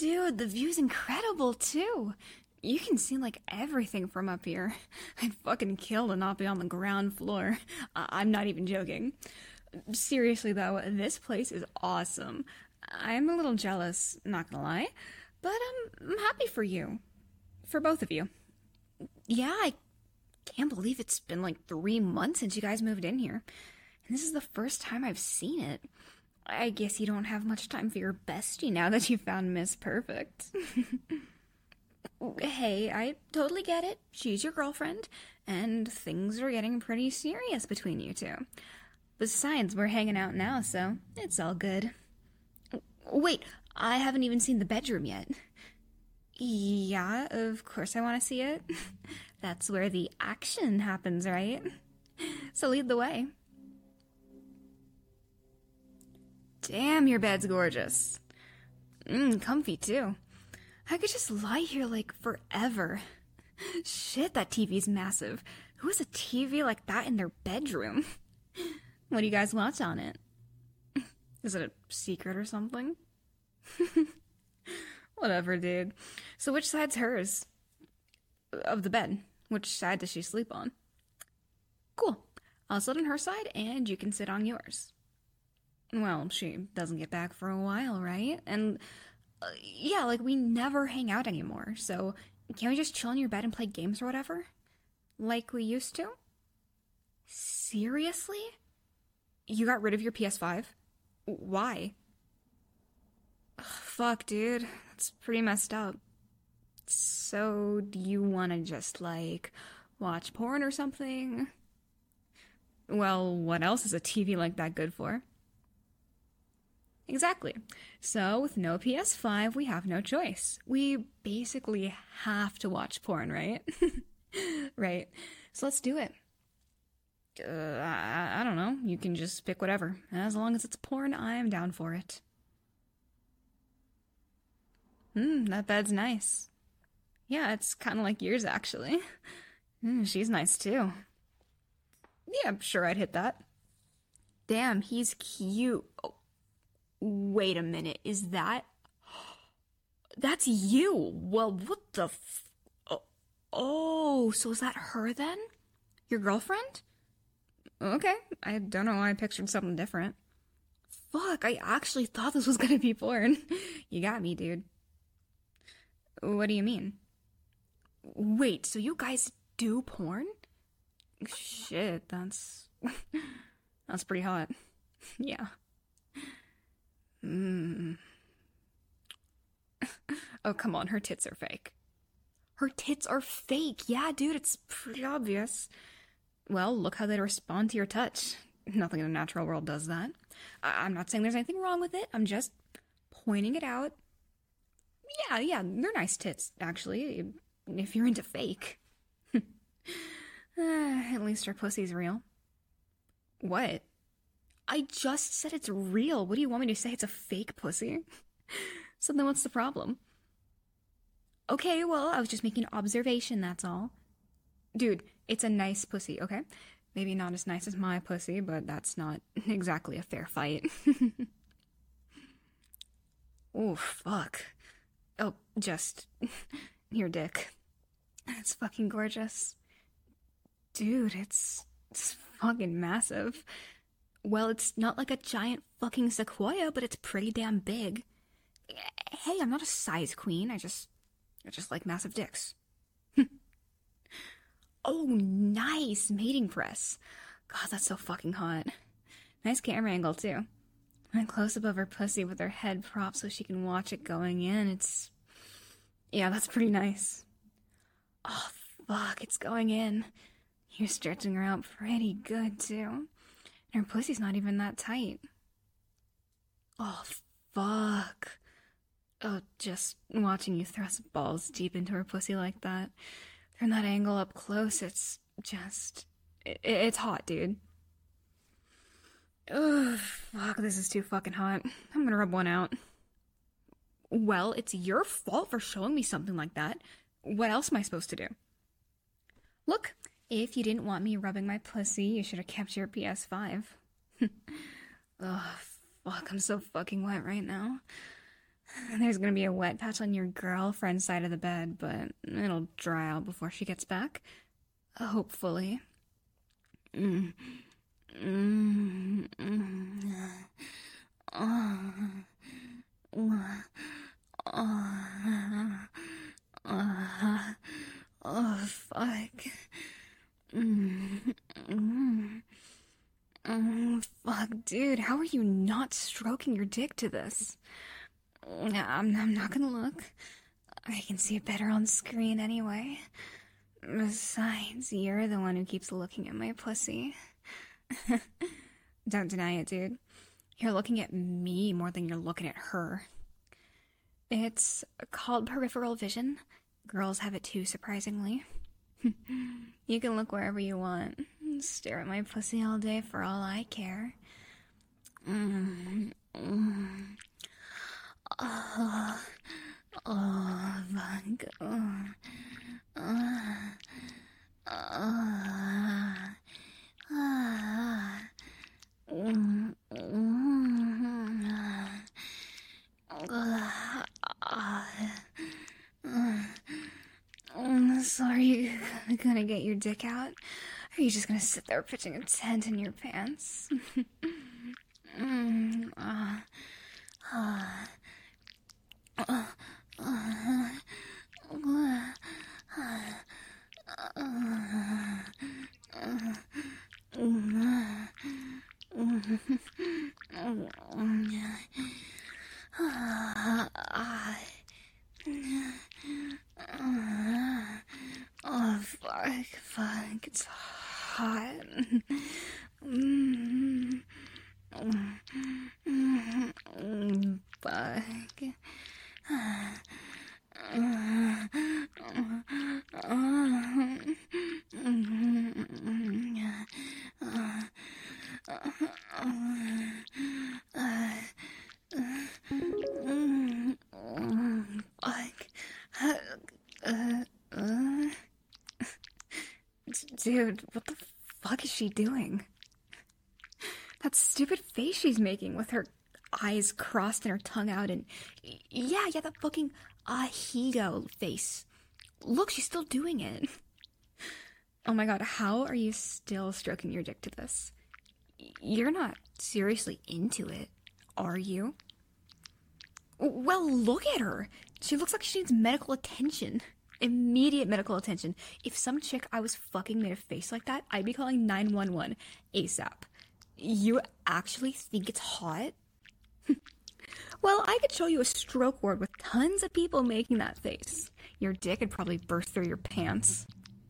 Dude, the view's incredible too. You can see like everything from up here. I'd fucking kill to not be on the ground floor. I'm not even joking. Seriously though, this place is awesome. I'm a little jealous, not gonna lie, but I'm happy for you. For both of you. Yeah, I can't believe it's been like 3 months since you guys moved in here. And this is the first time I've seen it. I guess you don't have much time for your bestie now that you found Miss Perfect. Hey, I totally get it. She's your girlfriend, and things are getting pretty serious between you two. Besides, we're hanging out now, so it's all good. Wait, I haven't even seen the bedroom yet. Yeah, of course I want to see it. That's where the action happens, right? So lead the way. Damn, your bed's gorgeous. Comfy too. I could just lie here like forever. Shit, that TV's massive. Who has a TV like that in their bedroom? What do you guys watch on it? Is it a secret or something? Whatever, dude. So which side's hers? Of the bed. Which side does she sleep on? Cool. I'll sit on her side and you can sit on yours. Well, she doesn't get back for a while, right? And yeah, like we never hang out anymore. So can't we just chill in your bed and play games or whatever? Like we used to? Seriously? You got rid of your PS5? Why? Ugh, fuck, dude. That's pretty messed up. So, do you want to just, like, watch porn or something? Well, what else is a TV like that good for? Exactly. So, with no PS5, we have no choice. We basically have to watch porn, right? Right. So let's do it. I don't know. You can just pick whatever. As long as it's porn, I'm down for it. That bed's nice. Yeah, it's kind of like yours, actually. She's nice, too. Yeah, I'm sure I'd hit that. Damn, he's cute. Oh, wait a minute. Is that... That's you! Well, what the Oh, so is that her, then? Your girlfriend? Okay, I don't know why I pictured something different. Fuck, I actually thought this was gonna be porn. You got me, dude. What do you mean? Wait, so you guys do porn? Shit, that's... that's pretty hot. Yeah. Oh, come on, her tits are fake. Her tits are fake! Yeah, dude, it's pretty obvious. Well, look how they respond to your touch. Nothing in the natural world does that. I'm not saying there's anything wrong with it. I'm just pointing it out. Yeah, they're nice tits, actually, if you're into fake. At least her pussy's real. What? I just said it's real. What do you want me to say? It's a fake pussy? So then what's the problem? Okay, well, I was just making an observation, that's all. Dude, it's a nice pussy, okay? Maybe not as nice as my pussy, but that's not exactly a fair fight. Oh, fuck. Oh, just... your dick. It's fucking gorgeous. Dude, it's fucking massive. Well, it's not like a giant fucking sequoia, but it's pretty damn big. Hey, I'm not a size queen, I just like massive dicks. Oh, nice mating press. God, that's so fucking hot. Nice camera angle, too. And close up of her pussy with her head propped so she can watch it going in. Yeah, that's pretty nice. Oh, fuck, it's going in. You're stretching her out pretty good, too. And her pussy's not even that tight. Oh, fuck. Oh, just watching you thrust balls deep into her pussy like that. From that angle up close, it's just... It's hot, dude. Ugh, fuck, this is too fucking hot. I'm gonna rub one out. Well, it's your fault for showing me something like that. What else am I supposed to do? Look, if you didn't want me rubbing my pussy, you should have kept your PS5. Ugh, fuck, I'm so fucking wet right now. There's gonna be a wet patch on your girlfriend's side of the bed, but it'll dry out before she gets back. Hopefully. Mm. Mm. Mm. Oh, fuck. Fuck, dude, how are you not stroking your dick to this? I'm not gonna look. I can see it better on screen anyway. Besides, you're the one who keeps looking at my pussy. Don't deny it, dude. You're looking at me more than you're looking at her. It's called peripheral vision. Girls have it too, surprisingly. You can look wherever you want. Stare at my pussy all day for all I care. Fuck. So are you gonna get your dick out? Or are you just gonna sit there pitching a tent in your pants? Oh, fuck, it's hot. Fuck. Dude, what the fuck is she doing? That stupid face she's making with her eyes crossed and her tongue out and... Yeah, that fucking ahigo face. Look, she's still doing it. Oh my god, how are you still stroking your dick to this? You're not seriously into it, are you? Well, look at her. She looks like she needs medical attention. Immediate medical attention. If some chick I was fucking made a face like that, I'd be calling 911 ASAP. You actually think it's hot? Well, I could show you a stroke ward with tons of people making that face. Your dick would probably burst through your pants.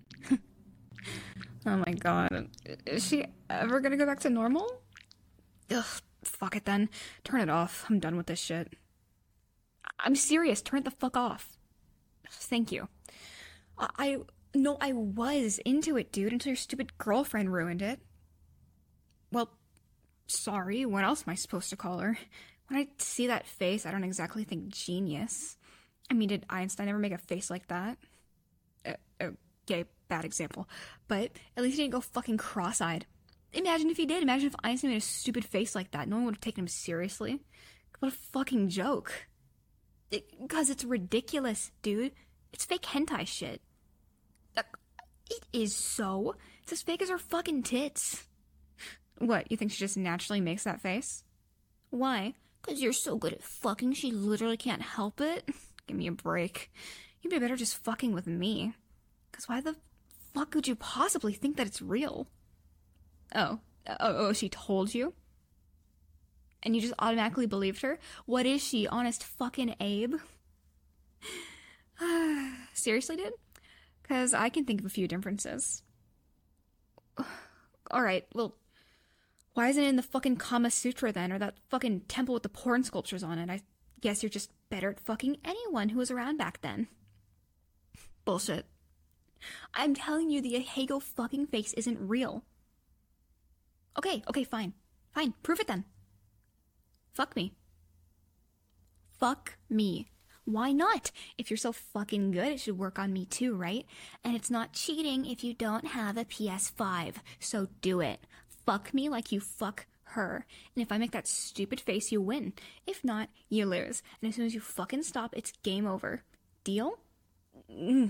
Oh my god. Is she ever gonna go back to normal? Ugh, fuck it then. Turn it off. I'm done with this shit. I'm serious. Turn it the fuck off. Thank you. I was into it, dude, until your stupid girlfriend ruined it. Well, sorry, what else am I supposed to call her? When I see that face, I don't exactly think genius. I mean, did Einstein ever make a face like that? Okay, bad example. But at least he didn't go fucking cross-eyed. Imagine if he did. Imagine if Einstein made a stupid face like that. No one would have taken him seriously. What a fucking joke. Because it's ridiculous, dude. It's fake hentai shit. It is so. It's as fake as her fucking tits. What, you think she just naturally makes that face? Why? Because you're so good at fucking, she literally can't help it? Give me a break. You'd be better just fucking with me. Because why the fuck could you possibly think that it's real? Oh, she told you? And you just automatically believed her? What is she, honest fucking Abe? Seriously, dude? Because I can think of a few differences. Alright, well, why isn't it in the fucking Kama Sutra then, or that fucking temple with the porn sculptures on it? I guess you're just better at fucking anyone who was around back then. Bullshit. I'm telling you the Ahego fucking face isn't real. Okay, fine. Fine, prove it then. Fuck me. Fuck me. Why not? If you're so fucking good, it should work on me too, right? And it's not cheating if you don't have a PS5, so do it. Fuck me like you fuck her. And if I make that stupid face, you win. If not, you lose. And as soon as you fucking stop, it's game over. Deal? Deal.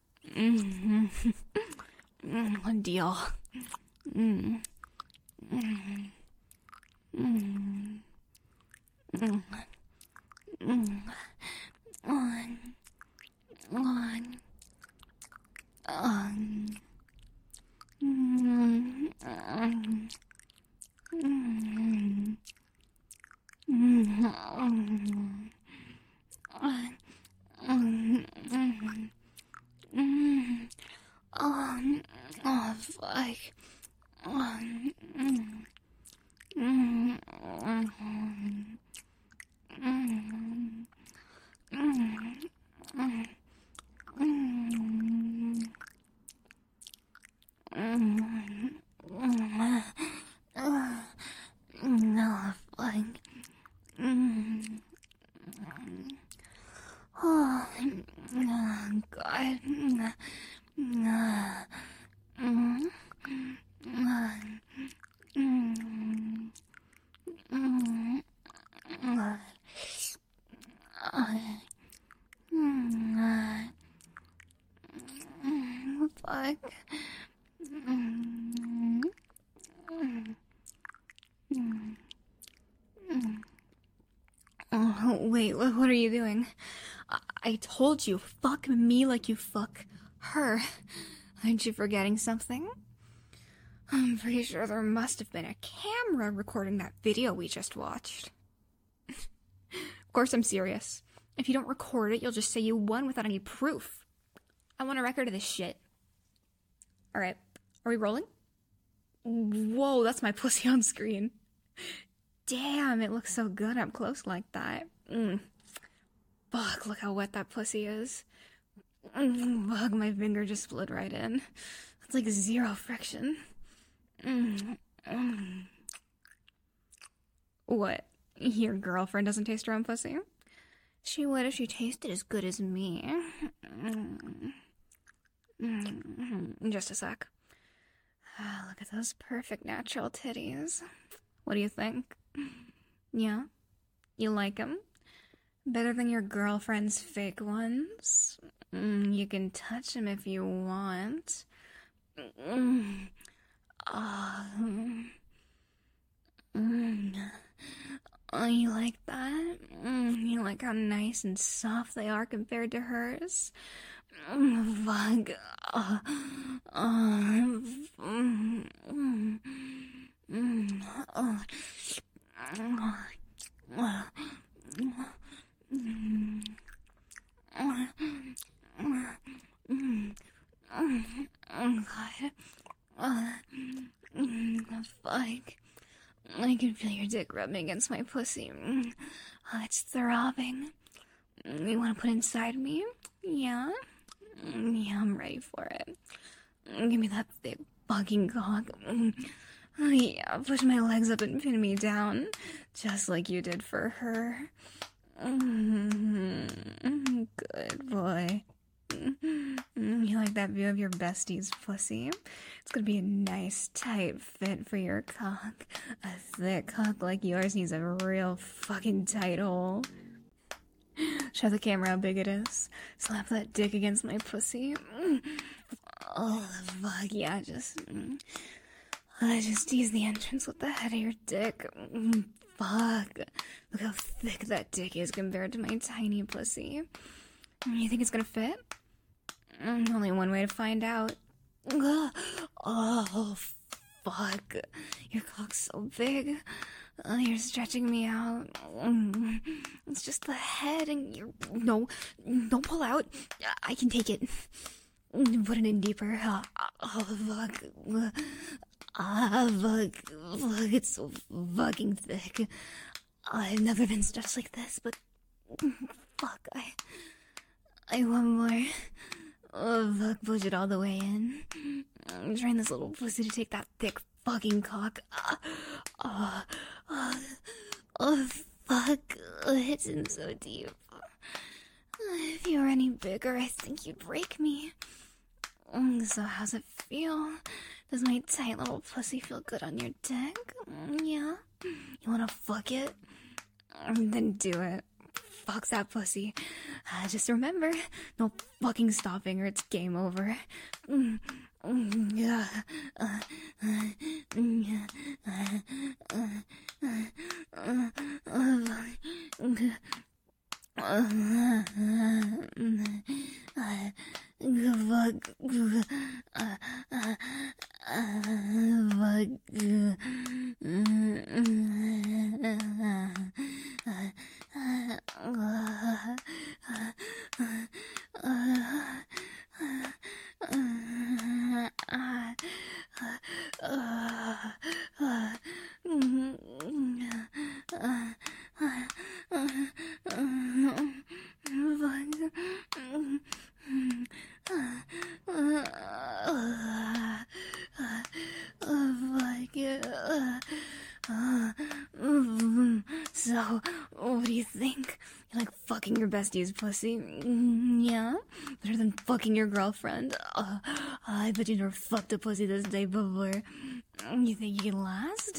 Oh, fuck. No, fuck. Oh, God. Fuck. Oh, wait, what are you doing? I told you, fuck me like you fuck her. Aren't you forgetting something? I'm pretty sure there must have been a camera recording that video we just watched. Of course I'm serious. If you don't record it, you'll just say you won without any proof. I want a record of this shit. Alright, are we rolling? Whoa, that's my pussy on screen. Damn, it looks so good up close like that. Fuck, look how wet that pussy is. Fuck, my finger just split right in. It's like 0 friction. What? Your girlfriend doesn't taste her own pussy? She would if she tasted as good as me. Just a sec. Look at those perfect natural titties. What do you think? Yeah? You like them? Better than your girlfriend's fake ones? You can touch them if you want. Oh, you like that? You like how nice and soft they are compared to hers? Fuck. Fuck. I can feel your dick rubbing against my pussy. It's throbbing. You want to put inside me? Yeah? Yeah, I'm ready for it. Give me that thick fucking cock. Yeah, push my legs up and pin me down, just like you did for her. Good boy. You like that view of your bestie's pussy? It's gonna be a nice, tight fit for your cock. A thick cock like yours needs a real fucking tight hole. Show the camera how big it is. Slap that dick against my pussy. Oh, fuck, yeah, just tease the entrance with the head of your dick. Fuck. Look how thick that dick is compared to my tiny pussy. You think it's gonna fit? Only one way to find out. Oh, fuck. Your cock's so big. You're stretching me out. It's just the head and you're... No, don't pull out. I can take it. Put it in deeper. Oh, fuck. Fuck. It's so fucking thick. I've never been stretched like this, but... Fuck, I want more. Oh, fuck, push it all the way in. I'm trying this little pussy to take that thick fucking cock. Oh, fuck. It's in so deep. If you were any bigger, I think you'd break me. So how's it feel? Does my tight little pussy feel good on your dick? Yeah? You wanna fuck it? Then do it. Fuck that pussy. Just remember, no fucking stopping or it's game over. Yeah. So, what do you think? You like fucking your bestie's pussy? Yeah? Better than fucking your girlfriend? I bet you never fucked a pussy this day before. You think you can last?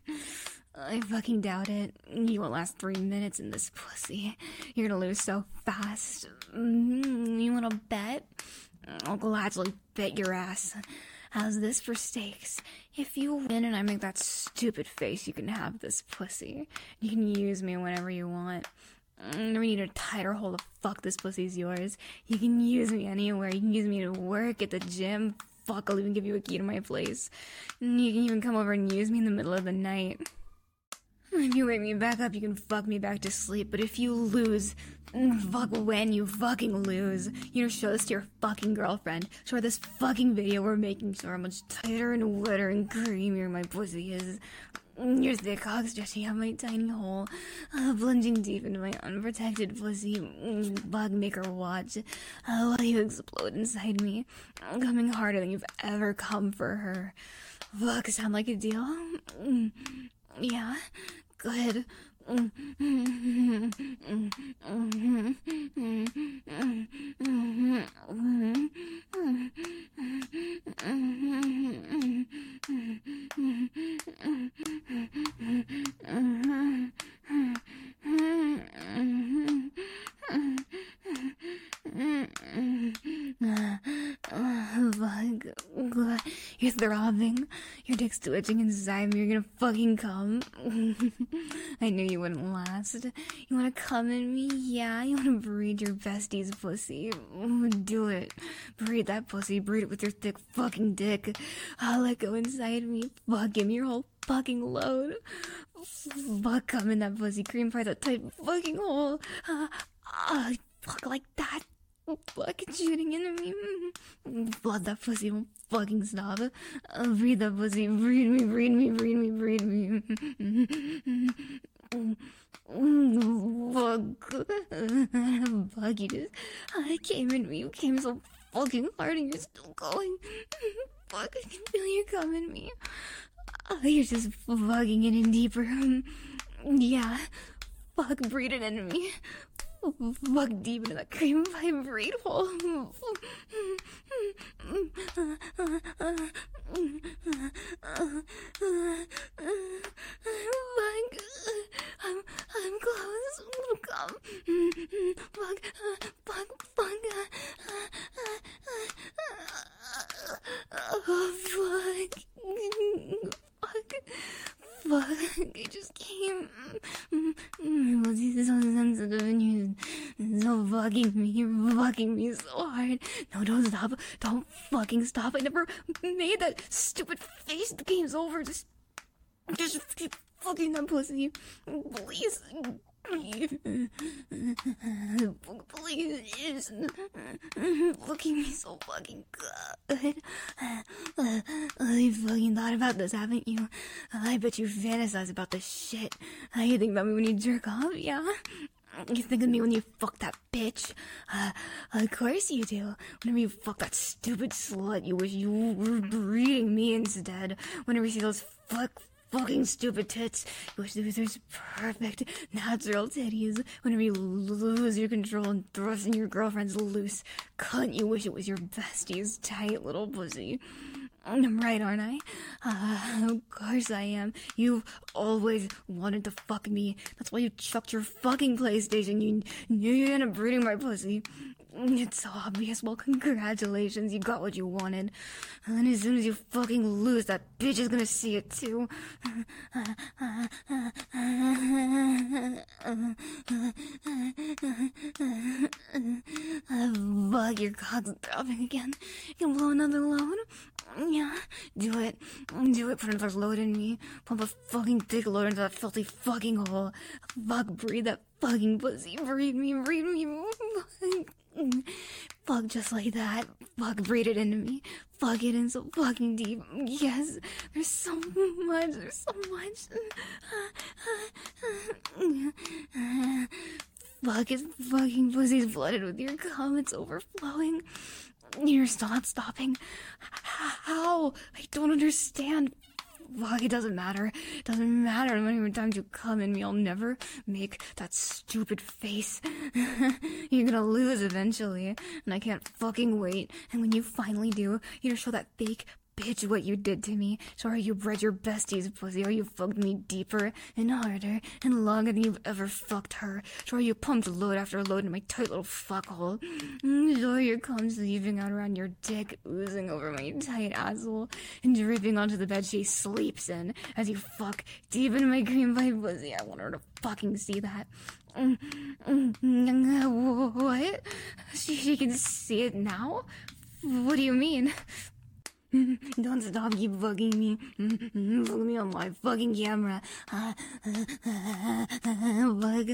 I fucking doubt it. You won't last 3 minutes in this pussy. You're gonna lose so fast. You wanna bet? I'll gladly bet your ass. How's this for stakes? If you win and I make that stupid face, you can have this pussy. You can use me whenever you want. Never need a tighter hold to fuck, this pussy's yours. You can use me anywhere. You can use me to work, at the gym. Fuck, I'll even give you a key to my place. You can even come over and use me in the middle of the night. If you wake me back up, you can fuck me back to sleep. But if you lose, fuck when you fucking lose. You know, show this to your fucking girlfriend. Show her this fucking video we're making. Show her how much tighter and wetter and creamier my pussy is. Your thick cock stretching out my tiny hole, plunging deep into my unprotected pussy. Fuck, make her watch while you explode inside me, coming harder than you've ever come for her. Fuck, sound like a deal? Yeah, good. Fuck. You're throbbing. Your dick's twitching inside me. You're gonna fucking come. I knew you wouldn't last. You wanna come in me? Yeah? You wanna breed your bestie's pussy? Do it. Breed that pussy. Breed it with your thick fucking dick. I'll let go inside me. Fuck, give me your whole fucking load. Fuck, come in that pussy. Cream pie that tight fucking hole. Fuck like that. Fucking shooting into me. Blood, that pussy won't fucking stop. Breed that pussy. Breed me, breed me, breed me, breed me. Fuck. Fuck, you just came in me. You came so fucking hard and you're still going. Fuck, I can feel you coming me. You're just fucking it in deeper. Yeah. Fuck, breed it into me. Fuck deep into that cream pie breed hole. Fuck. I'm close. Come. Fuck. Fuck, I just came. My pussy's so sensitive and you're so fucking me. You're fucking me so hard. No, don't stop. Don't fucking stop. I never made that stupid face. The game's over. Just keep fucking that pussy. Please. Please, fucking me so fucking good. You fucking thought about this, haven't you? I bet you fantasize about this shit. You think about me when you jerk off, yeah? You think of me when you fuck that bitch? Of course you do. Whenever you fuck that stupid slut, you wish you were breeding me instead. Whenever you see those fucking stupid tits, you wish those were perfect, natural titties. Whenever you lose your control and thrust in your girlfriend's loose cunt, you wish it was your bestie's tight little pussy. I'm right, aren't I? Of course I am. You've always wanted to fuck me. That's why you chucked your fucking PlayStation. You knew you'd end up breeding my pussy. It's so obvious. Well, congratulations. You got what you wanted. And then as soon as you fucking lose, that bitch is gonna see it too. Fuck, your cock's dropping again. You can blow another load. Yeah, do it. Do it. Put another load in me. Pump a fucking dick load into that filthy fucking hole. Fuck, breathe that fucking pussy. Breathe me. Fuck, just like that. Fuck, breathe it into me. Fuck it in so fucking deep. Yes, there's so much. Fuck, his fucking pussy's flooded with your cum. It's overflowing. You're still not stopping. How? I don't understand. Fuck, it doesn't matter. It doesn't matter. How many times you come in me, I'll never make that stupid face. You're gonna lose eventually, and I can't fucking wait. And when you finally do, you're gonna show that fake bitch what you did to me. Show her you bred your bestie's pussy, or you fucked me deeper and harder and longer than you've ever fucked her. Show her you pumped load after load in my tight little fuckhole. Show her your cum leaving out around your dick, oozing over my tight asshole and dripping onto the bed she sleeps in as you fuck deep into my cream pie pussy. I want her to fucking see that. What? She can see it now? What do you mean? Don't stop, keep bugging me. Bug me on my fucking camera. Bug.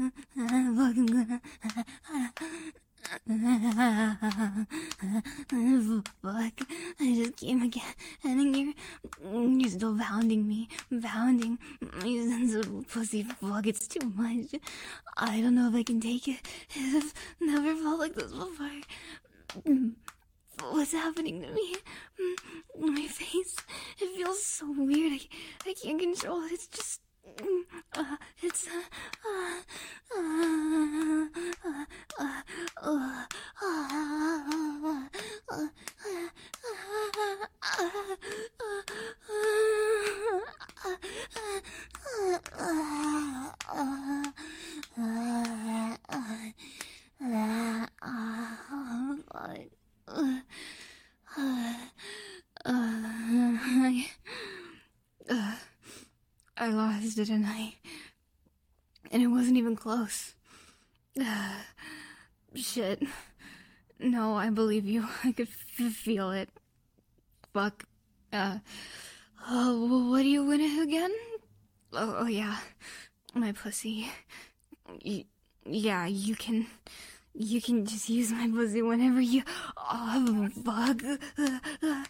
Fuck. I just came again, and you're still pounding me. Pounding. My sensitive pussy. Fuck, it's too much. I don't know if I can take it. I've never felt like this before. What's happening to me? My face, it feels so weird. I can't control it. It's just, I lost, didn't I? And it wasn't even close. Shit. No, I believe you. I could feel it. Fuck. What do you win again? Oh yeah. My pussy. Yeah, you can just use my pussy whenever you... Oh, fuck.